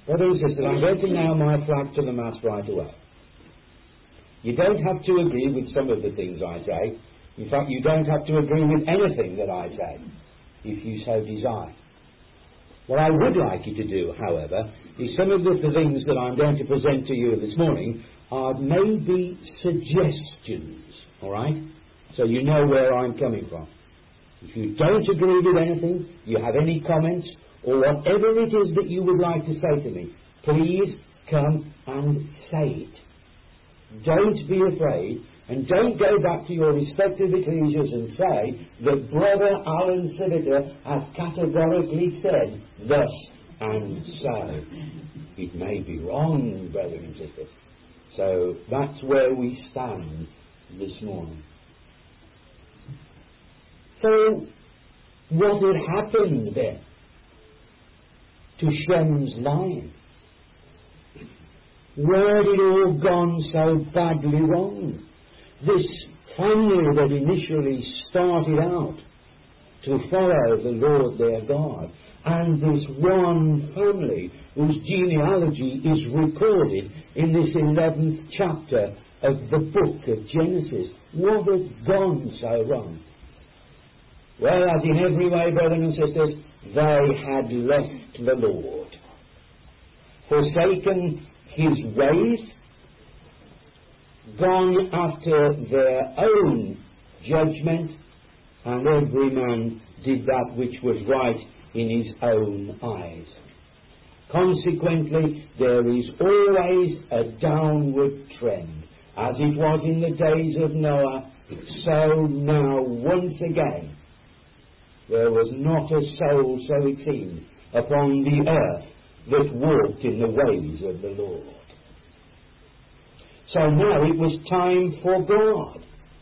Brothers and sisters, I'm going to nail my flag to the mast right away. You don't have to agree with some of the things I say. In fact, you don't have to agree with anything that I say, if you so desire. What I would like you to do, however, is some of the things that I'm going to present to you this morning are maybe suggestions, all right? So you know where I'm coming from. If you don't agree with anything, you have any comments, or whatever it is that you would like to say to me, please come and say it. Don't be afraid, and don't go back to your respective ecclesias and say that Brother Alan Siviter has categorically said thus and so. It may be wrong, brothers and sisters. So that's where we stand this morning. So what had happened then to Shem's line? Where had it all gone so badly wrong? This family that initially started out to follow the Lord their God, and this one family whose genealogy is recorded in this 11th chapter of the book of Genesis. What had gone so wrong? Well, as in every way, brothers and sisters, they had left the Lord, forsaken his ways, gone after their own judgment, and every man did that which was right in his own eyes. Consequently, there is always a downward trend. As it was in the days of Noah, so now once again there was not a soul, so it seemed, upon the earth that walked in the ways of the Lord. So now it was time for God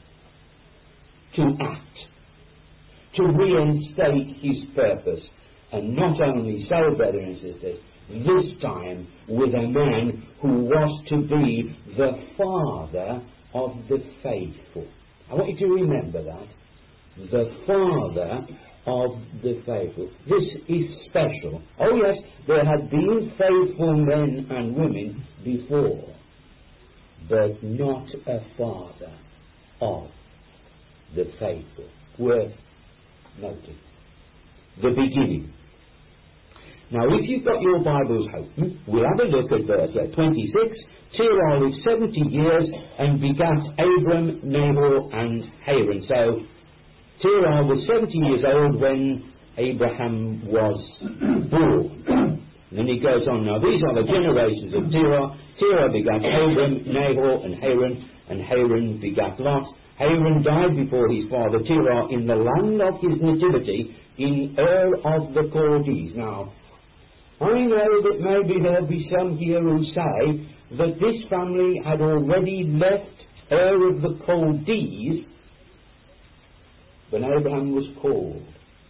to act, to reinstate his purpose. And not only so, brothers and sisters, this time with a man who was to be the father of the faithful. I want you to remember that. The father of the faithful. This is special. Oh yes, there had been faithful men and women before, but not a father of the faithful. Worth noting. The beginning. Now, if you've got your Bibles open, we'll have a look at verse 26. Terah lived 70 years and begat Abram, Nahor, and Haran. So, Terah was 70 years old when Abraham was born. And then he goes on, now these are the generations of Terah. Terah begat Abram, Nahor, and Haran begat Lot. Haran died before his father Terah in the land of his nativity in Ur of the Chaldees. Now, I know that maybe there'll be some here who say that this family had already left Ur of the Chaldees when Abraham was called.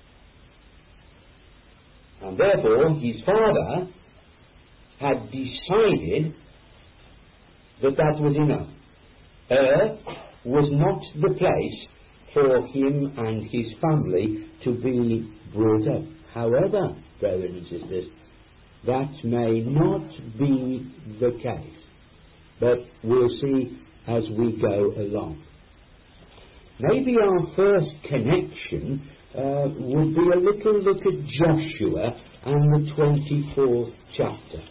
And therefore his father had decided that that was enough. Ur was not the place for him and his family to be brought up. However, brothers and sisters, that may not be the case. But we'll see as we go along. Maybe our first connection would be a little look at Joshua and the 24th chapter.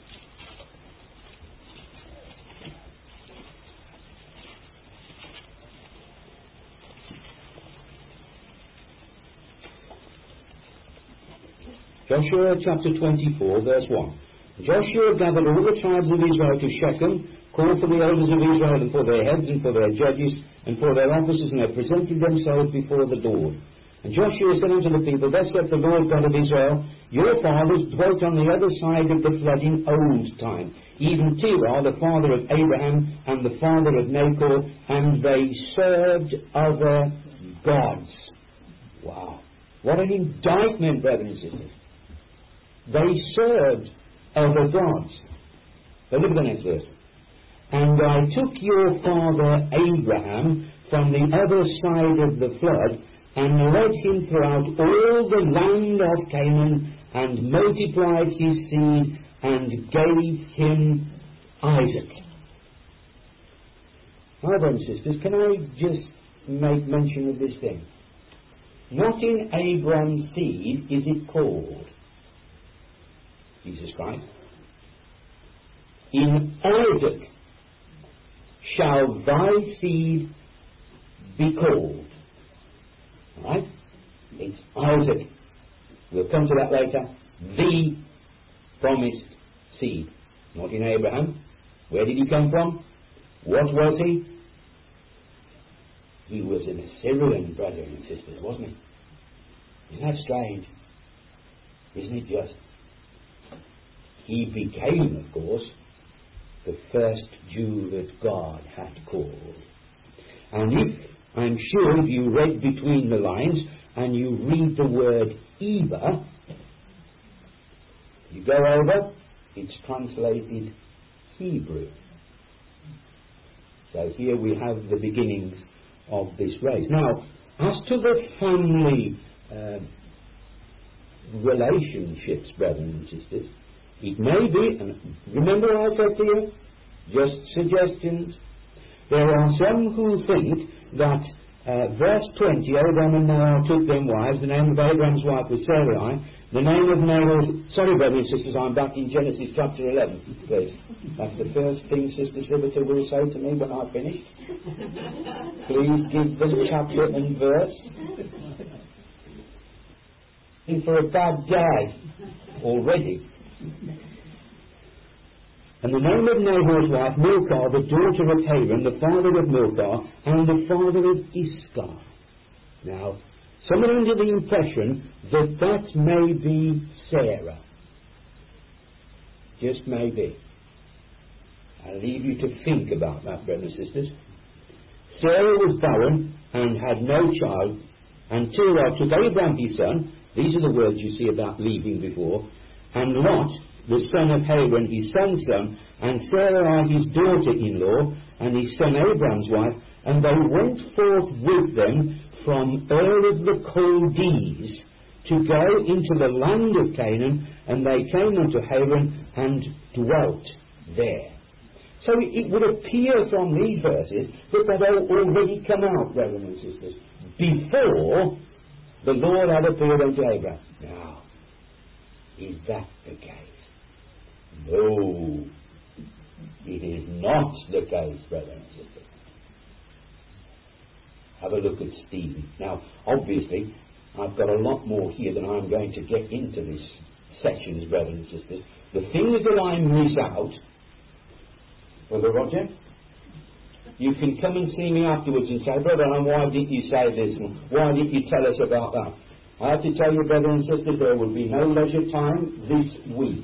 Joshua chapter 24, verse 1. Joshua gathered all the tribes of Israel to Shechem, called for the elders of Israel and for their heads and for their judges and for their officers, and they presented themselves before the Lord. And Joshua said unto the people, Thus saith the Lord God of Israel, Your fathers dwelt on the other side of the flood in old time, even Terah, the father of Abraham, and the father of Nahor, and they served other gods. Wow. What an indictment, brothers and sisters. They served other gods. But look at the next verse. And I took your father Abraham from the other side of the flood, and led him throughout all the land of Canaan, and multiplied his seed, and gave him Isaac. Now, brothers and sisters, can I just make mention of this thing? Not in Abraham's seed is it called Jesus Christ. In Isaac shall thy seed be called. Right? It's Isaac. We'll come to that later. The promised seed. Not in Abraham. Where did he come from? What was he? He was an Assyrian, brother and sisters, wasn't he? Isn't that strange? Isn't it just? He became, of course, the first Jew that God had called. And I'm sure if you read between the lines and you read the word Eber, you go over, it's translated Hebrew. So here we have the beginnings of this race. Now, as to the family relationships, brothers and sisters, it may be, and remember what I said to you, just suggestions. There are some who think that verse 20, Abraham and Nahor took them wives. The name of Abraham's wife was Sarai. The name of Nahor, sorry brothers and sisters, I'm back in Genesis chapter 11, please. That's the first thing Sister Sliviter will say to me when I've finished. Please give the chapter and verse. In for a bad day already. And the name of Nahor's wife, Milcah, the daughter of Haran, the father of Milcah, and the father of Iscah. Now, some are under the impression that that may be Sarah. Just maybe. I'll leave you to think about that, brothers and sisters. Sarah was barren and had no child, and Terah took Abraham his son. These are the words you see about leaving before. And Lot, the son of Haran, his son's son, and Sarah his daughter-in-law, and his son Abraham's wife, and they went forth with them from Ur of the Chaldees to go into the land of Canaan, and they came unto Haran and dwelt there. So it would appear from these verses that they had already come out, brothers and sisters, before the Lord had appeared unto Abraham. Now, is that the case? No, it is not the case, brothers and sisters. Have a look at Stephen. Now, obviously, I've got a lot more here than I'm going to get into this sections, brothers and sisters. The things that I miss out, Brother Roger, you can come and see me afterwards and say, Brother Alan, why didn't you say this? Why didn't you tell us about that? I have to tell you, brothers and sisters, there will be no leisure time this week.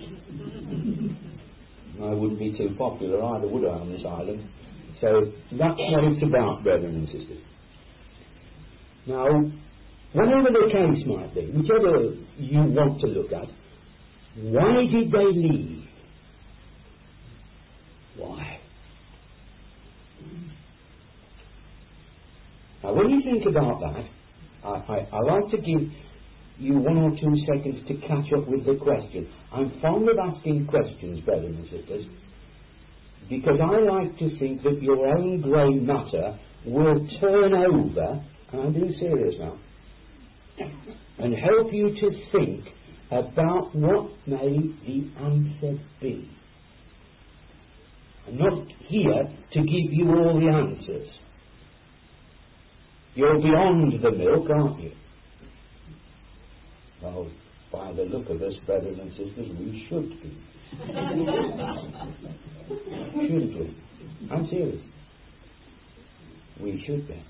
I wouldn't be too popular either, would I, on this island? So that's what it's about, brothers and sisters. Now, whatever the case might be, whichever you want to look at, why did they leave? Why? Now, when you think about that, I like to give you 1 or 2 seconds to catch up with the question. I'm fond of asking questions, brothers and sisters, because I like to think that your own grey matter will turn over, and I'm being serious now, and help you to think about what may the answer be. I'm not here to give you all the answers. You're beyond the milk, aren't you? Well, by the look of us, brothers and sisters, we should be. Shouldn't we? I'm serious. We should be.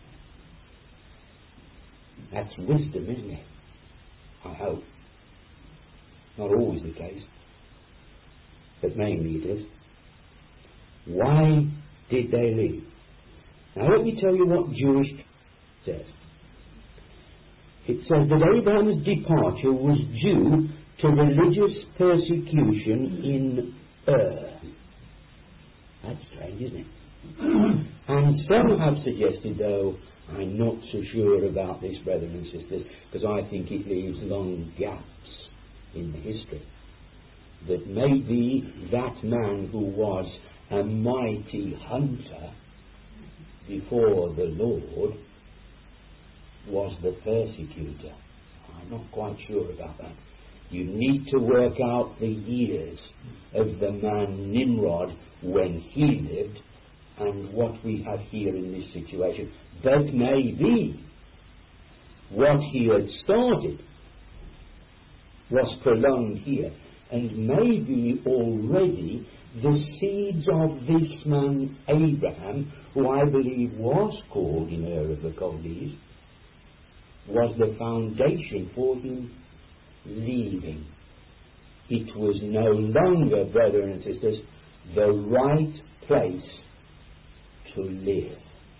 That's wisdom, isn't it? I hope. Not always the case, but mainly it is. Why did they leave? Now let me tell you what Jewish says. It says that Abraham's departure was due to religious persecution in Ur. That's strange, isn't it? And some have suggested, though I'm not so sure about this, brothers and sisters, because I think it leaves long gaps in the history. that maybe that man who was a mighty hunter before the Lord was the persecutor. I'm not quite sure about that. You need to work out the years of the man Nimrod when he lived and what we have here in this situation. But maybe what he had started was prolonged here, and maybe already the seeds of this man Abraham, who I believe was called in Ur of the Chaldees, was the foundation for him leaving. It was no longer, brethren and sisters, the right place to live.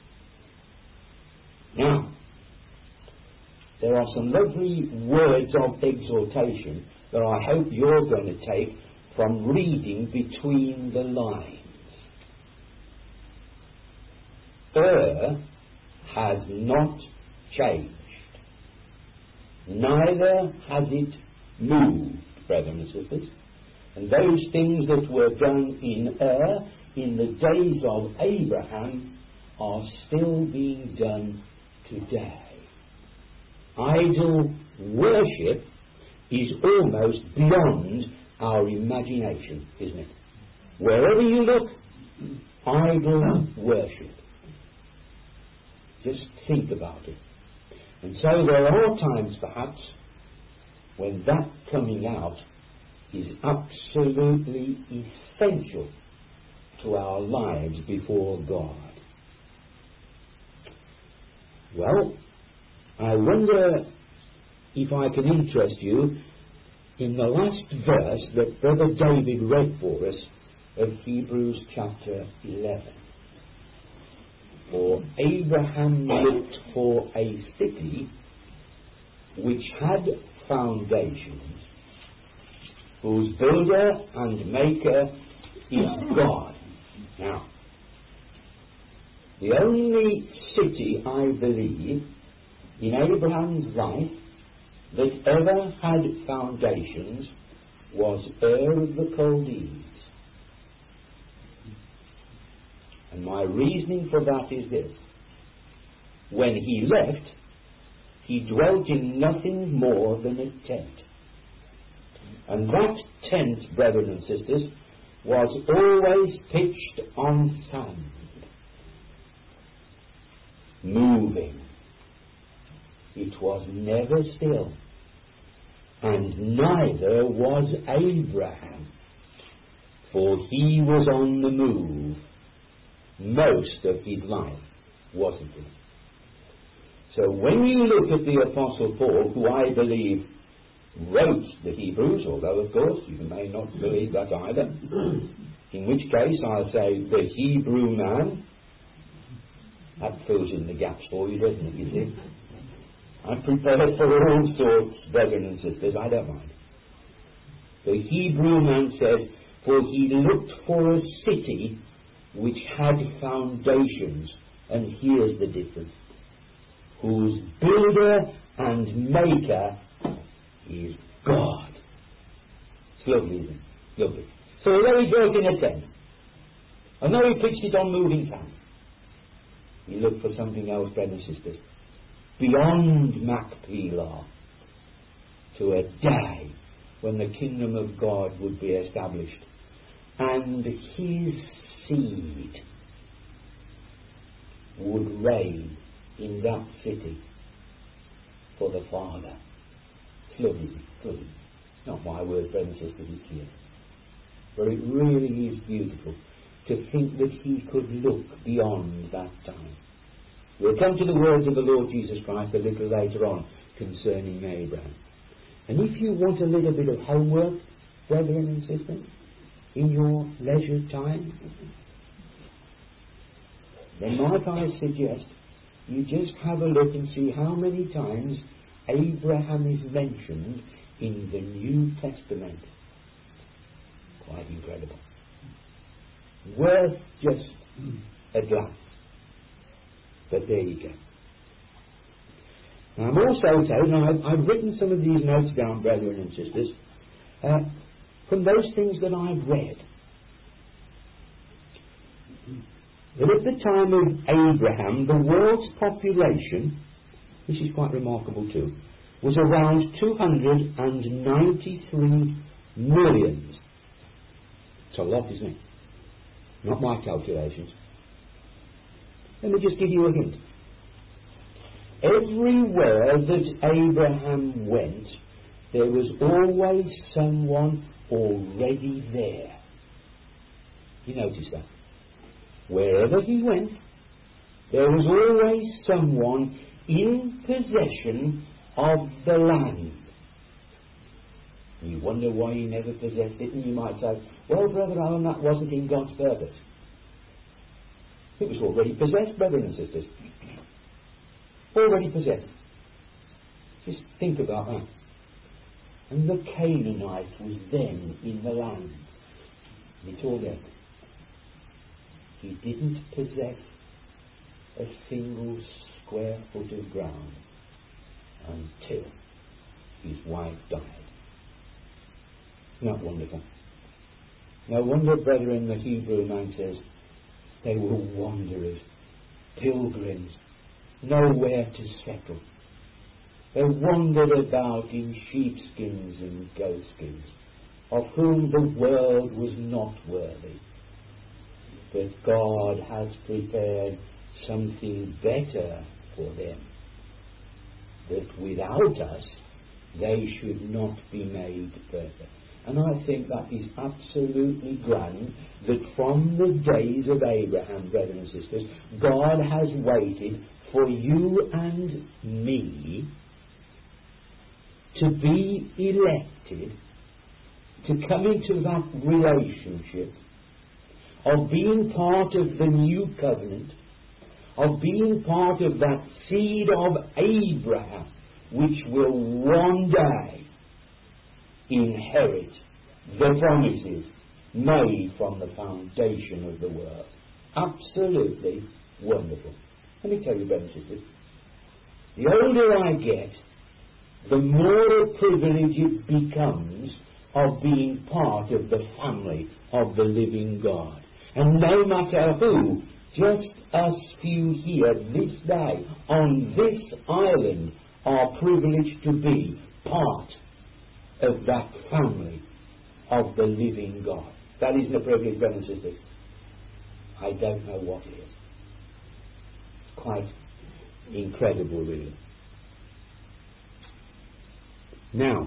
Now, there are some lovely words of exhortation that I hope you're going to take from reading between the lines. Ur has not changed, neither has it moved, brethren and sisters. And those things that were done in Ur in the days of Abraham are still being done today. Idol worship is almost beyond our imagination, isn't it? Wherever you look, idol worship. Just think about it. And so there are times, perhaps, when that coming out is absolutely essential to our lives before God. Well, I wonder if I can interest you in the last verse that Brother David read for us of Hebrews chapter 11. For Abraham looked for a city which had foundations, whose builder and maker is God. Now, the only city, I believe, in Abraham's life that ever had foundations was Ur of the Chaldees. And my reasoning for that is this. When he left, he dwelt in nothing more than a tent. And that tent, brethren and sisters, was always pitched on sand, moving. It was never still. And neither was Abraham, for he was on the move most of his life, wasn't he? So when you look at the Apostle Paul, who I believe wrote the Hebrews, although of course you may not believe that either, in which case I'll say the Hebrew man, that fills in the gaps for you, doesn't it, you see? I'm prepared for all sorts, brethren and sisters, I don't mind. The Hebrew man said, for he looked for a city which had foundations, and here's the difference, whose builder and maker is God. It's lovely, isn't it? Lovely. So although he built in a tent, and though he pitched it on moving sand, he looked for something else, brothers and sisters, beyond Machpelah, to a day when the kingdom of God would be established, and his seed would reign in that city for the Father. It's lovely, lovely. Not my word, brothers and sisters, it's here. But it really is beautiful to think that he could look beyond that time. We'll come to the words of the Lord Jesus Christ a little later on concerning Abraham. And if you want a little bit of homework, brethren and sisters, in your leisure time, then might I suggest you just have a look and see how many times Abraham is mentioned in the New Testament. Quite incredible. Worth just a glance. But there you go. Now I'm also saying, I've written some of these notes down, brethren and sisters. from those things that I've read, that at the time of Abraham, the world's population, which is quite remarkable too, was around 293 million. It's a lot, isn't it? Not my calculations. Let me just give you a hint. Everywhere that Abraham went, there was always someone already there. You notice that? Wherever he went, there was always someone in possession of the land. You wonder why he never possessed it, and you might say, well, Brother Alan, that wasn't in God's purpose. It was already possessed, brothers and sisters. Already possessed. Just think about that. And the Canaanite was then in the land. And it's all there. He didn't possess a single square foot of ground until his wife died. Not wonderful. No wonder, brethren, the Hebrew man says, they were wanderers, pilgrims, nowhere to settle. They wandered about in sheepskins and goatskins, of whom the world was not worthy. But God has prepared something better for them, that without us they should not be made perfect. And I think that is absolutely grand, that from the days of Abraham, brothers and sisters, God has waited for you and me to be elected, to come into that relationship of being part of the new covenant, of being part of that seed of Abraham, which will one day inherit the promises made from the foundation of the world. Absolutely wonderful. Let me tell you, brothers and sisters, the older I get, the more a privilege it becomes of being part of the family of the living God. And no matter who, just us few here this day on this island are privileged to be part of that family of the living God. That isn't a privilege, brothers and sisters. I don't know what it is. It's quite incredible, really. Now,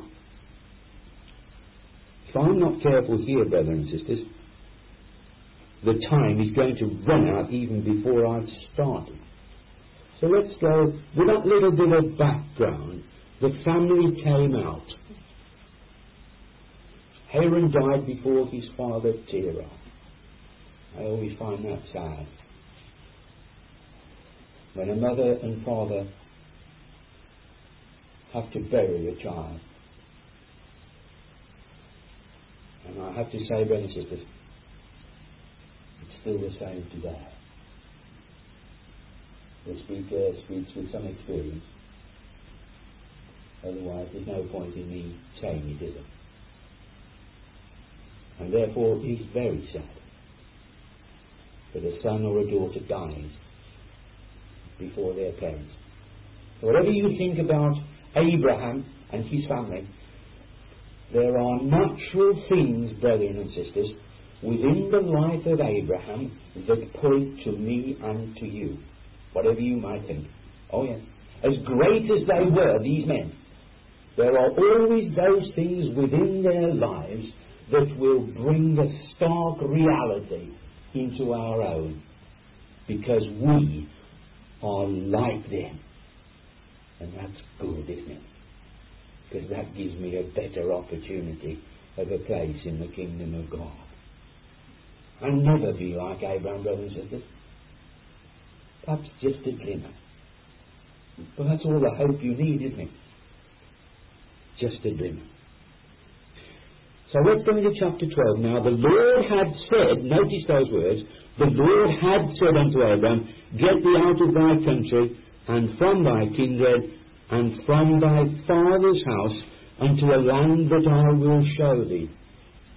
if I'm not careful here, brothers and sisters, the time is going to run out even before I've started. So let's go with that little bit of background. The family came out. Haran died before his father Terah. I always find that sad. When a mother and father have to bury a child. And I have to say, brothers and sisters, it's still the same today. The speaker speaks with some experience. Otherwise, there's no point in me saying it, is there? And therefore, it's very sad that a son or a daughter dies before their parents. So whatever you think about Abraham and his family, there are natural things, brethren and sisters, within the life of Abraham that point to me and to you. Whatever you might think. Oh yes. As great as they were, these men, there are always those things within their lives that will bring the stark reality into our own. Because we are like them. And that's good, isn't it? Because that gives me a better opportunity of a place in the kingdom of God. I'll never be like Abraham, brothers and sisters. Perhaps just a glimmer. But that's all the hope you need, isn't it? Just a glimmer. So let's go into chapter 12 now. The Lord had said, notice those words, the Lord had said unto Abraham, get thee out of thy country, and from thy kindred, and from thy father's house, unto a land that I will show thee.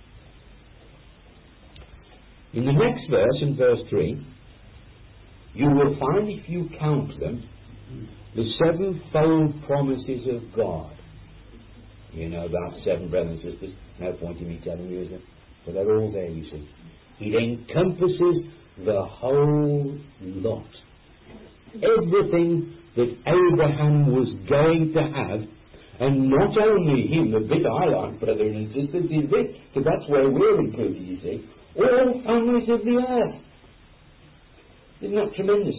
In the next verse, in verse 3, you will find, if you count them, the sevenfold promises of God. You know about 7 brothers and sisters. No point in me telling you, is there? But they're all there, you see. It encompasses the whole lot. Everything that Abraham was going to have, and not only him, the bit I like, brothers and sisters, is this, because that's where we're included, you see, all families of the earth. Isn't that tremendous?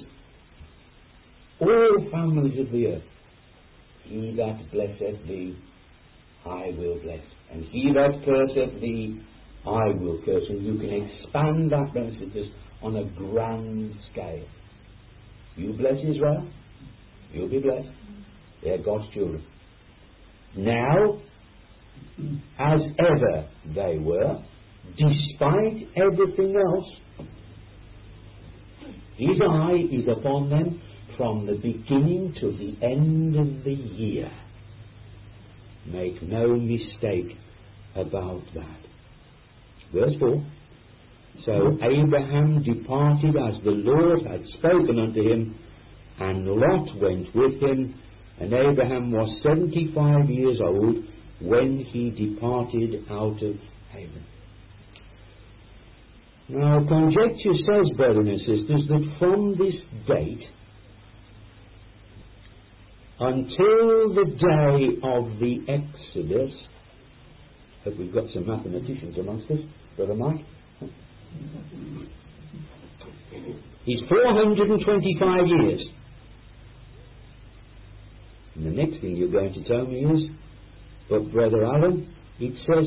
All families of the earth. He that blesseth thee, I will bless. And he that curseth thee, I will curse. And you can expand that, brothers and sisters, on a grand scale. You bless Israel, you'll be blessed. They're God's children. Now, as ever they were, despite everything else, his eye is upon them from the beginning to the end of the year. Make no mistake about that. Verse 4. So Abraham departed as the Lord had spoken unto him, and Lot went with him, and Abraham was 75 years old when he departed out of Haran. Now, conjecture says, brothers and sisters, that from this date until the day of the Exodus, hope we've got some mathematicians amongst us, Brother Mike, is 425 years. And the next thing you're going to tell me is, but Brother Alan, it says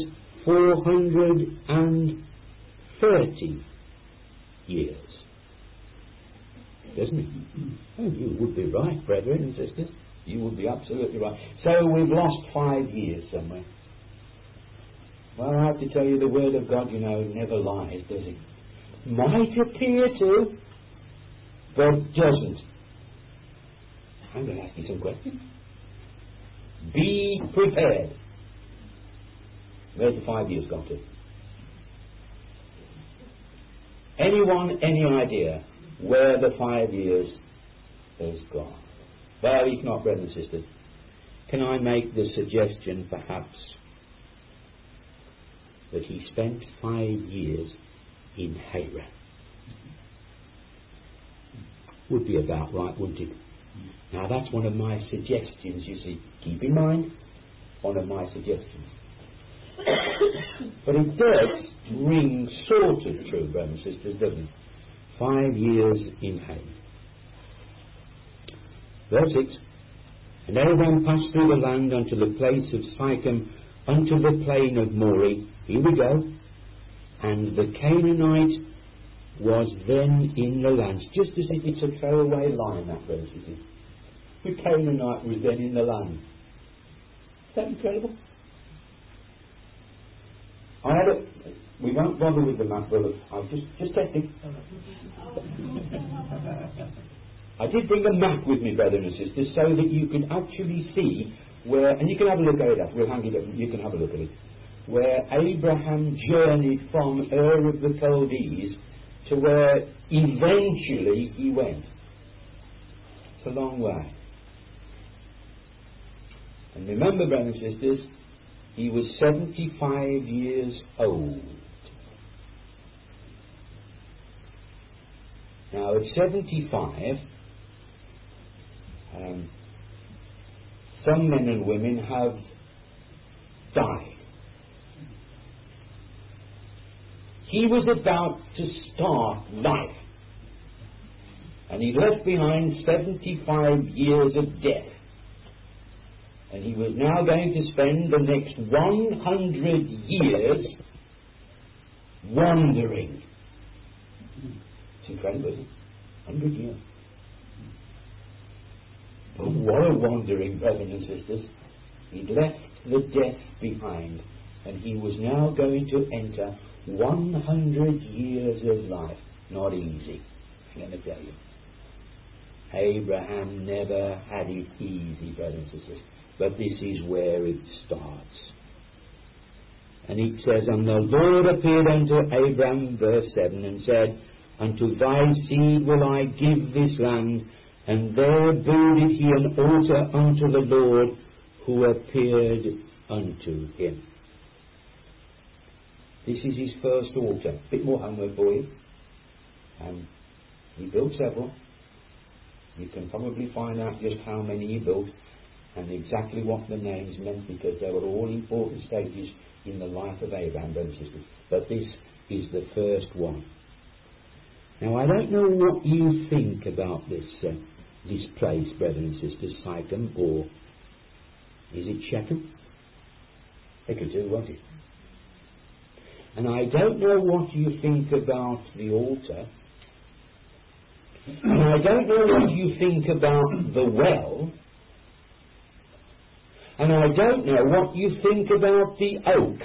430 years. Doesn't it? Oh, you would be right, brethren and sisters. You would be absolutely right. So we've lost 5 years somewhere. Well, I have to tell you, the Word of God, you know, never lies, does it? Might appear to, but doesn't. I'm going to ask you some questions. Be prepared. Where's the 5 years gone to? Anyone, any idea where the 5 years has gone? Well, if not, brothers and sisters, can I make the suggestion, perhaps, that he spent 5 years in Haran? Would be about right, wouldn't it? Now, that's one of my suggestions, you see. Keep in mind, one of my suggestions. But it does ring sort of true, brothers and sisters, doesn't it? 5 years in Haran. Verse 6. And Abraham passed through the land unto the place of Sychem, unto the plain of Moreh. Here we go. And the Canaanite was then in the land. Just as if it's a throwaway line, that verse, is it? The Canaanite was then in the land. Is that incredible? We won't bother with the map, brother. I'll just testing. I did bring a map with me, brothers and sisters, so that you can actually see where, and you can have a look at it. We'll hang it up. You can have a look at it. Where Abraham journeyed from Ur of the Chaldees to where eventually he went. It's a long way. And remember, brothers and sisters, he was 75 years old. Now, at 75, some men and women have died. He was about to start life, and he left behind 75 years of death, and he was now going to spend the next 100 years wandering. It's incredible, isn't it? 100 years. But what a wandering, brothers and sisters. He'd left the death behind, and he was now going to enter 100 years of life. Not easy, I'm going to tell you. Abraham never had it easy, brothers and sisters. But this is where it starts. And it says, and the Lord appeared unto Abraham, verse 7, and said, unto thy seed will I give this land, and there builded he an altar unto the Lord, who appeared unto him. This is his first altar. A bit more homework for you. And he built several. You can probably find out just how many he built and exactly what the names meant, because they were all important stages in the life of Abraham, brothers and sisters. But this is the first one. Now, I don't know what you think about this place, brothers and sisters, Sychem, or is it Shechem? They could do, won't it? And I don't know what you think about the altar. And I don't know what you think about the well. And I don't know what you think about the oak.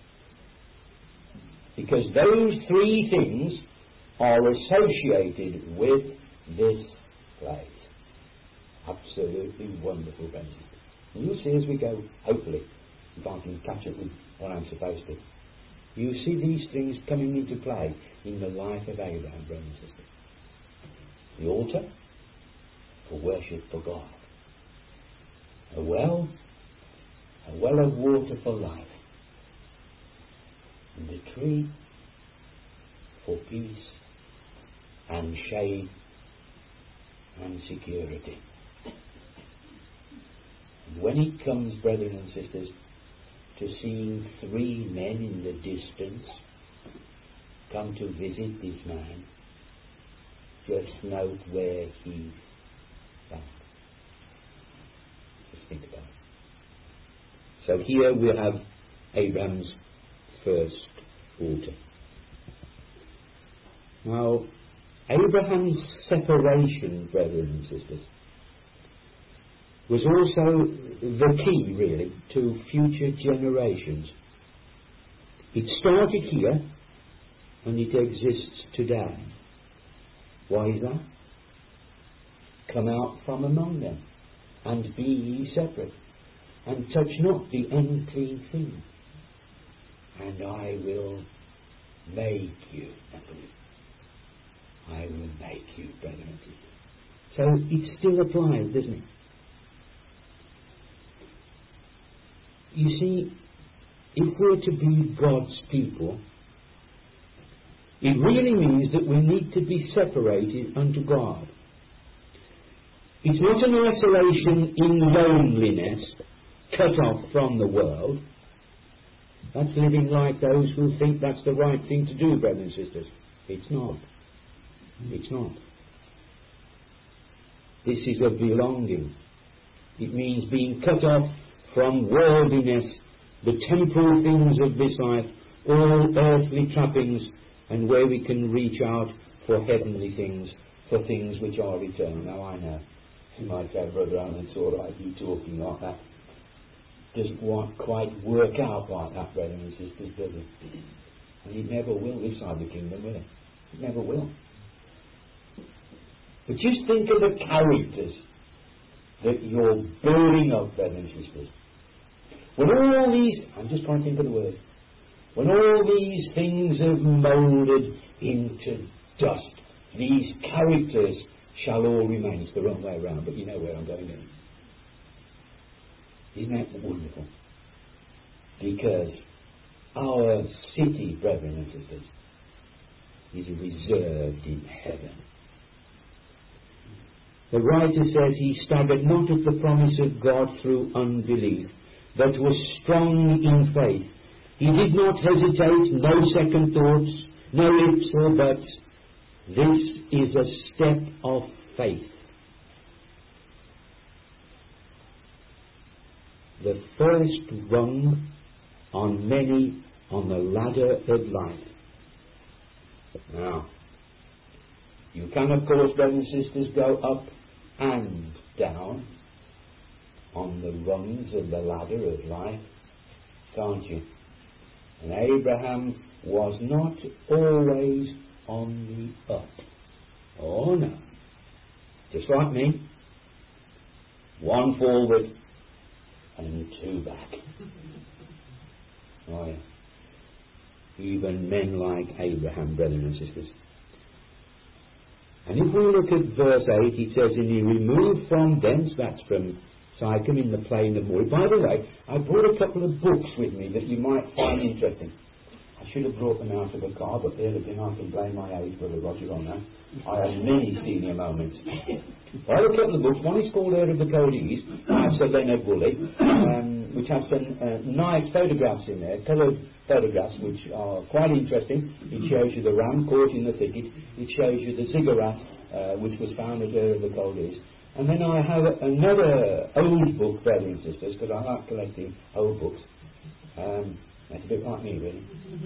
Because those three things are associated with this place. Absolutely wonderful, friends. And you'll see as we go, hopefully, if I can catch up with what I'm supposed to. You see these things coming into play in the life of Abraham, brothers and sisters. The altar for worship for God. A well of water for life. And the tree for peace and shade and security. And when it comes, brethren and sisters, to seeing three men in the distance come to visit this man, just note where he's found. Just think about it. So here we have Abraham's first altar. Now, Abraham's separation, brethren and sisters, was also the key, really, to future generations. It started here, and it exists today. Why is that? Come out from among them, and be ye separate, and touch not the unclean thing, and I will make you. I will make you, brethren and sisters. So it still applies, doesn't it? You see, if we're to be God's people, it really means that we need to be separated unto God. It's not an isolation in loneliness, cut off from the world. That's living like those who think that's the right thing to do, brothers and sisters. It's not. It's not. This is a belonging. It means being cut off from worldliness, the temporal things of this life, all earthly trappings, and where we can reach out for heavenly things, for things which are eternal. Now I know, you might say, Brother Alan, it's all right, you talking like that. Doesn't quite work out like that, brothers and sisters, does it? And it never will this side of the kingdom, will it? It never will. But just think of the characters that you're building up, brothers and sisters. When all these, I'm just trying to think of the word, when all these things have moulded into dust, these characters shall all remain. It's the wrong way around, but you know where I'm going in. Isn't that wonderful? Because our city, brethren and sisters, is reserved in heaven. The writer says he staggered not at the promise of God through unbelief, but was strong in faith. He did not hesitate, no second thoughts, no ifs or buts. This is a step of faith. The first rung on the ladder of life. Now, you can, of course, brothers and sisters, go up and down on the rungs of the ladder of life, can't you? And Abraham was not always on the up. Oh no. Just like me. One forward and two back. Oh yeah. even men like Abraham, brethren and sisters. And if we look at verse 8, it says, and he removed from thence, that's from Sychem in the plain of Moreh. By the way, I brought a couple of books with me that you might find interesting. I should have brought them out of the car, but there again I can blame my age, Brother Roger, on that. I have many senior moments. I have a couple of books. One is called Heir of the Chaldees, Sir Leonard Woolley, which has some nice photographs in there, coloured photographs, which are quite interesting. It shows you the ram caught in the thicket. It shows you the ziggurat, which was found at Heir of the Chaldees. And then I have another old book, brothers and sisters, because I like collecting old books. That's a bit like me, really.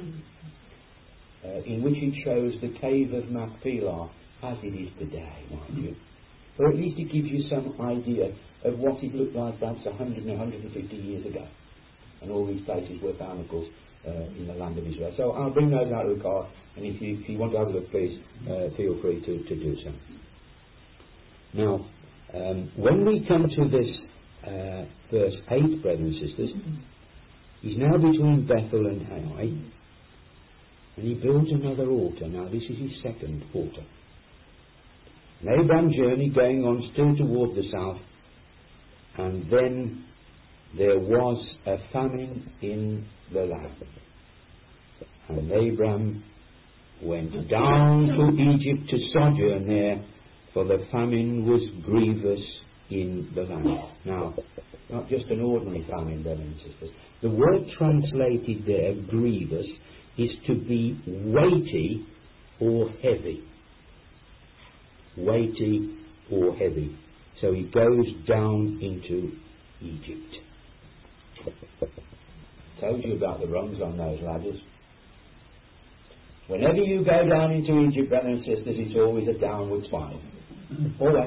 In which it shows the cave of Machpelah as it is today, mind you. Or at least it gives you some idea of what it looked like perhaps 100 and 150 years ago. And all these places were found, of course, in the land of Israel. So I'll bring those out of the car, and if you want to have a look, please feel free to do so. Now, when we come to this verse 8, brothers and sisters, he's now between Bethel and Ai, and he builds another altar. Now this is his second altar. And Abraham journeyed, going on still toward the south, and then there was a famine in the land. And Abraham went down to Egypt to sojourn there, for the famine was grievous in the land. Now, not just an ordinary famine, brothers and sisters. The word translated there, grievous, is to be weighty or heavy. Weighty or heavy. So he goes down into Egypt. Told you about the rungs on those ladders. Whenever you go down into Egypt, brothers and sisters, it's always a downward spiral. Always.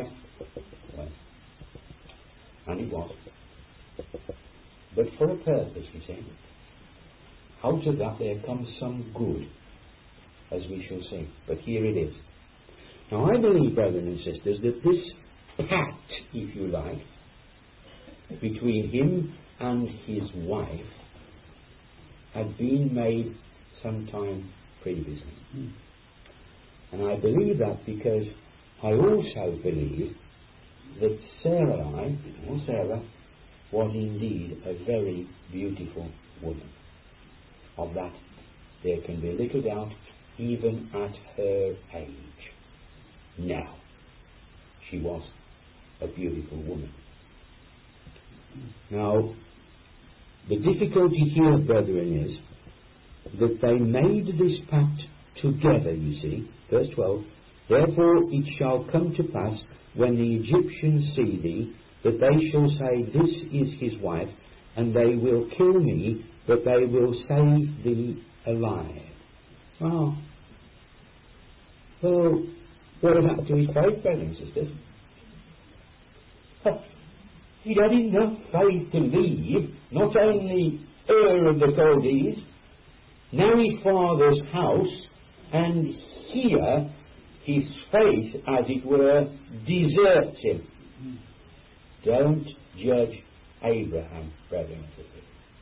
And it was. But for a purpose, you see. Out of that there comes some good, as we shall see. But here it is. Now I believe, brothers and sisters, that this pact, if you like, between him and his wife had been made some time previously. And I believe that because I also believe that Sarah was indeed a very beautiful woman. Of that there can be little doubt, even at her age. Now, she was a beautiful woman. Now, the difficulty here, brethren, is that they made this pact together, you see. Verse 12, therefore it shall come to pass, when the Egyptians see thee, that they shall say, this is his wife, and they will kill me, but they will save thee alive. Well, what about to his faith, brothers and sisters? He'd had enough faith to leave not only Ur of the Chaldees, now his father's house, and here his faith, as it were, deserts him. Don't judge Abraham, brethren and sisters.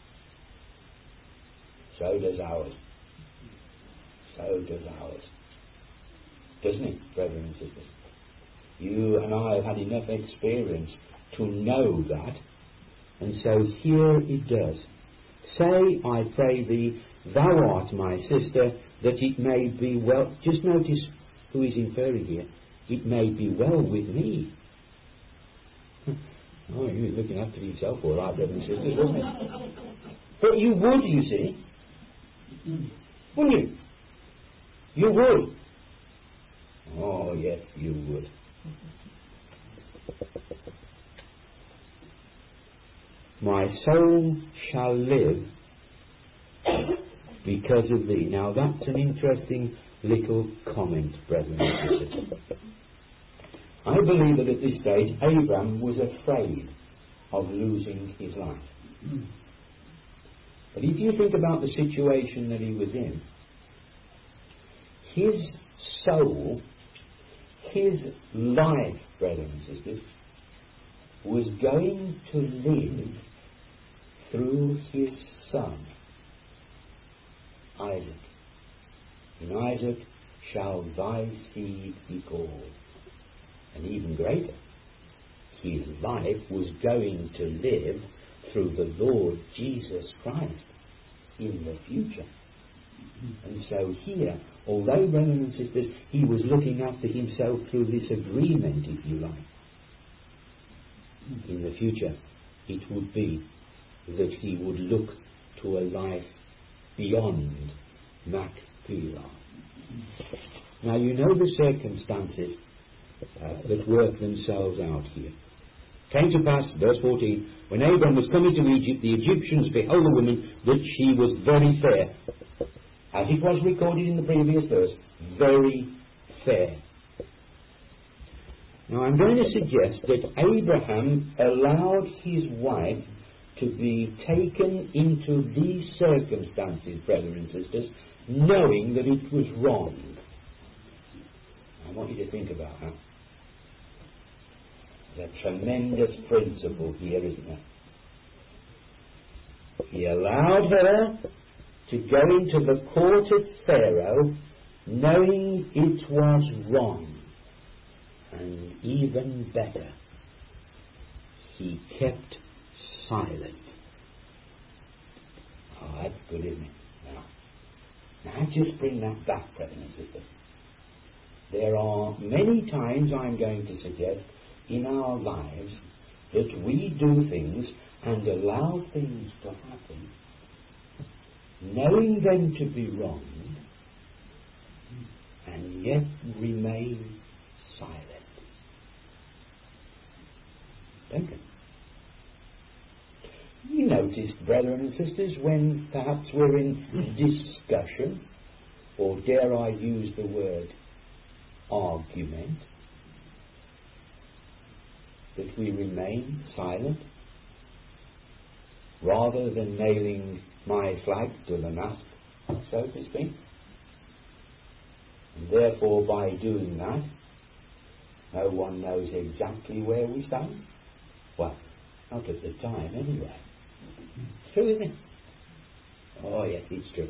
So does ours. So does ours. Doesn't it, brethren and sisters? You and I have had enough experience to know that, and so here it does. Say, I pray thee, thou art my sister, that it may be well. Just notice who is inferring here. It may be well with me. Oh, he was looking after himself all right, brothers and sisters, wasn't he? But you would, you see. Wouldn't you? You would. Oh, yes, you would. My soul shall live because of thee. Now that's an interesting little comment, brethren and sisters. I believe that at this stage Abraham was afraid of losing his life. But if you think about the situation that he was in, his soul, his life, brothers and sisters, was going to live through his son, Isaac. In Isaac shall thy seed be called. And even greater, his life was going to live through the Lord Jesus Christ in the future. And so here, although, brothers and sisters, he was looking after himself through this agreement, if you like, in the future it would be that he would look to a life beyond Machpelah. Now you know the circumstances that work themselves out here. Came to pass, verse 14, when Abram was coming to Egypt, the Egyptians beheld the woman, that she was very fair. As it was recorded in the previous verse, very fair. Now I'm going to suggest that Abraham allowed his wife to be taken into these circumstances, brothers and sisters, knowing that it was wrong. I want you to think about that. There's a tremendous principle here, isn't there? He allowed her to go into the court of Pharaoh knowing it was wrong. And even better, he kept silent. Oh, that's good, isn't it? Now just bring that back, brothers and sisters. There are many times, I'm going to suggest, in our lives that we do things and allow things to happen, knowing them to be wrong, and yet remain silent. Don't you? You notice, brethren and sisters, when perhaps we're in discussion, or dare I use the word argument, that we remain silent rather than nailing my flag to the mast, so to speak. And therefore, by doing that, no one knows exactly where we stand. Well, not at the time anyway. It's true, isn't it? Oh yes, it's true.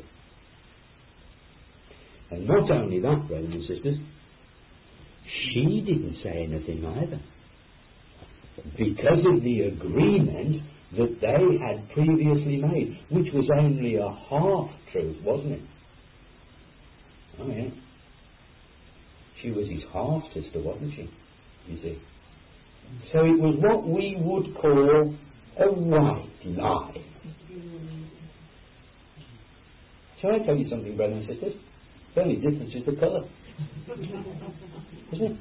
And not only that, brothers and sisters, she didn't say anything either, because of the agreement that they had previously made, which was only a half-truth, wasn't it? Oh yeah. She was his half-sister, wasn't she? You see. So it was what we would call a white lie. Shall I tell you something, brothers and sisters? The only difference is the colour. Isn't it?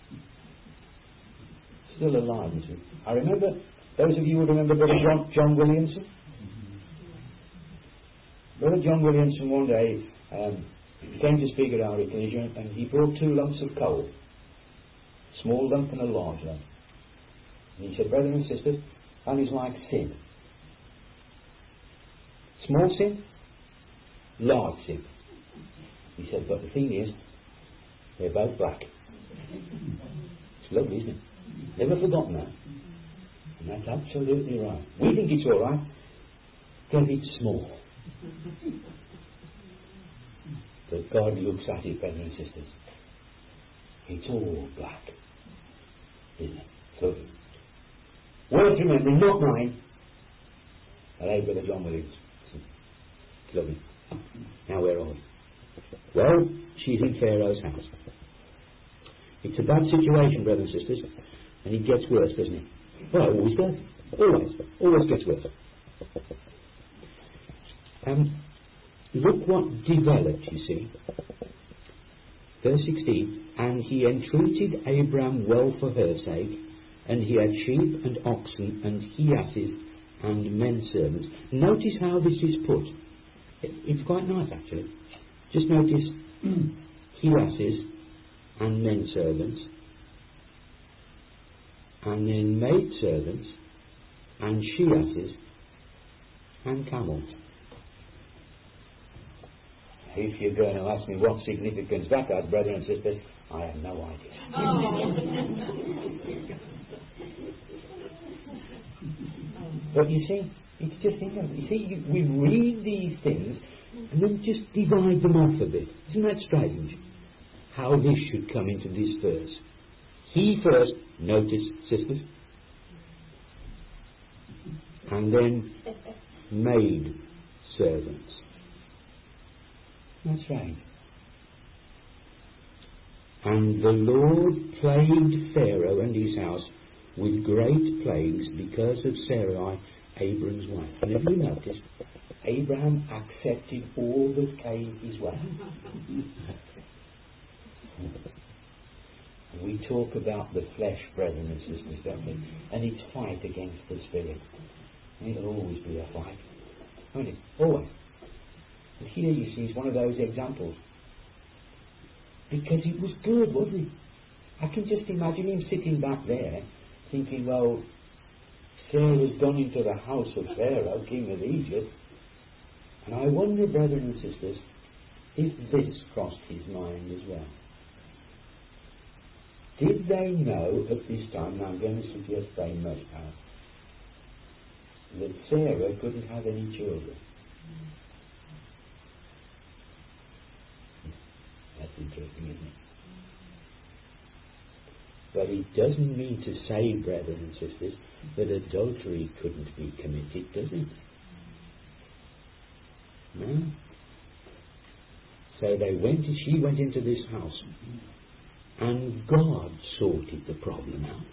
Still alive, isn't it? I remember, those of you who remember Brother John Williamson? Brother John Williamson one day he came to speak at our ecclesia, and he brought 2 lumps of coal, small lump and a large lump. And he said, brothers and sisters, that is like sin. Small sin, large sin. He said, but the thing is, they're both black. It's lovely, isn't it? Never forgotten that. And that's absolutely right. We think it's all right because it's small. But God looks at it, brothers and sisters. It's all black, isn't it? So, words remembering, not mine. Hello, Brother John Williams. It's lovely. Now where are we? Well, she's in Pharaoh's house. It's a bad situation, brothers and sisters, and it gets worse, doesn't it? Well, it always does. Always gets worse. Look what developed, you see. Verse 16, and he entreated Abram well for her sake, and he had sheep and oxen and he-asses and men servants. Notice how this is put. It's quite nice, actually. Just notice he-asses and men servants, and then maid servants and she-asses and camels. If you're going to ask me what significance that has, brothers and sisters, I have no idea. But you see, it's just interesting. You see, we read these things and then just divide them off a bit. Isn't that strange? How this should come into this verse. He first, notice, sisters, and then maid servants. That's right. And the Lord plagued Pharaoh and his house with great plagues because of Sarai, Abram's wife. And have you noticed, Abraham accepted all that came his way. We talk about the flesh, brethren and sisters, don't we? And it's fight against the spirit. And it'll always be a fight. Won't it? Always. And here you see is one of those examples. Because it was good, wasn't it? I can just imagine him sitting back there thinking, well, Sarah's gone into the house of Pharaoh, king of Egypt. And I wonder, brethren and sisters, if this crossed his mind as well. Did they know at this time, and I'm going to suggest they must have, that Sarah couldn't have any children? That's interesting, isn't it? But it doesn't mean to say, brethren and sisters, that adultery couldn't be committed, does it? No. So she went into this house, and God sorted the problem out.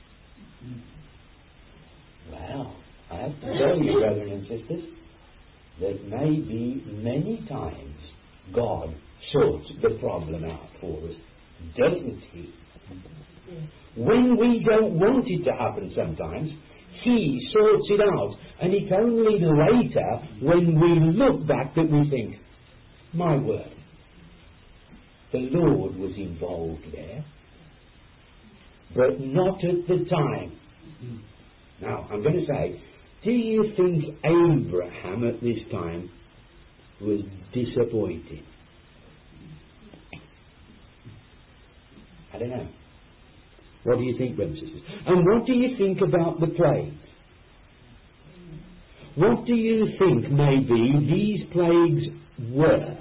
Well, I have to tell you, brethren and sisters, that maybe many times God sorts the problem out for us, doesn't He? When we don't want it to happen sometimes, He sorts it out, and it's only later when we look back that we think, my word, the Lord was involved there, but not at the time. Now, I'm going to say, do you think Abraham at this time was disappointed? I don't know. What do you think, brothers and sisters? And what do you think about the plagues? What do you think maybe these plagues were?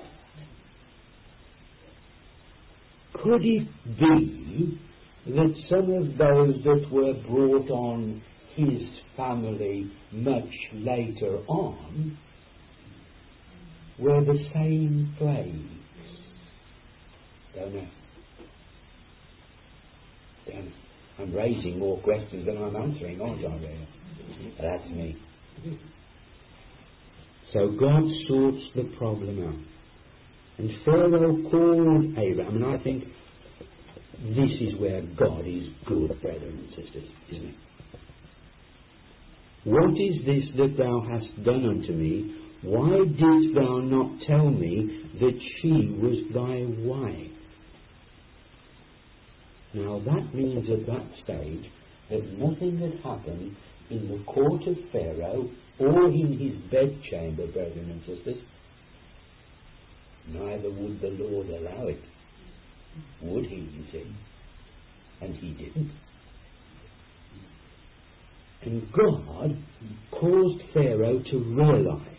Could it be that some of those that were brought on his family much later on were the same plagues? Don't know. I'm raising more questions than I'm answering, aren't I, really? That's me. So God sorts the problem out. And Pharaoh called Abraham, and I think this is where God is good, brethren and sisters, isn't it? What is this that thou hast done unto me? Why didst thou not tell me that she was thy wife? Now that means at that stage that nothing had happened in the court of Pharaoh or in his bedchamber, brethren and sisters. Neither would the Lord allow it. Would He, you see? And He didn't. And God caused Pharaoh to realize,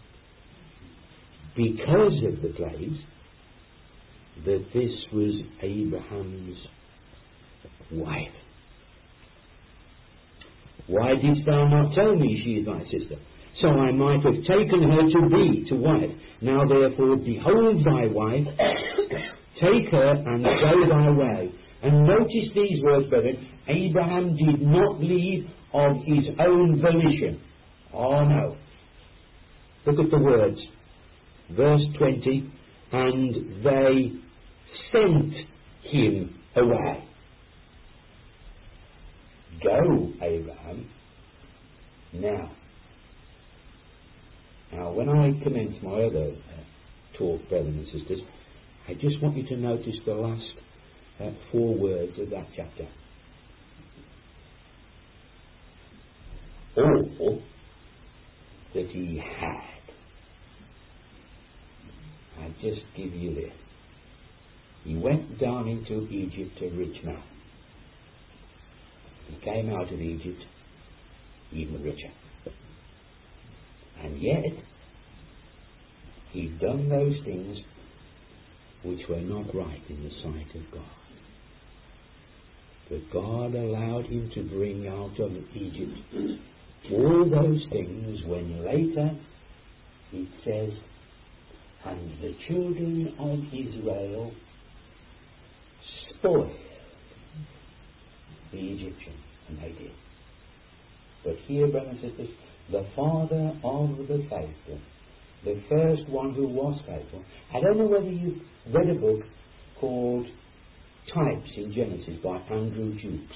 because of the plagues, that this was Abraham's wife. Why didst thou not tell me she is thy sister? So I might have taken her to thee to wife. Now therefore behold thy wife, take her and go thy way. And notice these words, brethren. Abraham did not leave of his own volition. Oh no. Look at the words. Verse 20. And they sent him away. Go, Abraham. Now, when I commence my other talk, brothers and sisters, I just want you to notice the last 4 words of that chapter. All that he had. I just give you this. He went down into Egypt a rich man. He came out of Egypt even richer. And yet, He'd done those things which were not right in the sight of God. But God allowed him to bring out of Egypt all those things when later it says, and the children of Israel spoiled the Egyptians, and they did. But here, brothers and sisters, the father of the faithful, the first one who was faithful. I don't know whether you've read a book called Types in Genesis by Andrew Jukes.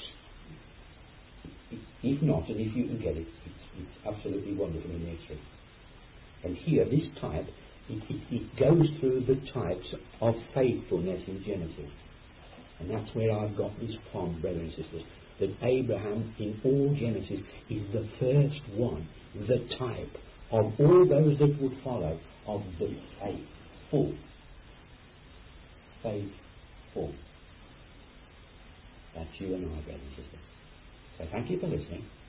If not, and if you can get it, it's absolutely wonderful in the history. And here, this type, it goes through the types of faithfulness in Genesis. And that's where I've got this from, brothers and sisters, that Abraham in all Genesis is the first one, the type of all those that would follow, of the faithful. Faithful. That's you and I, brothers and sisters. So thank you for listening.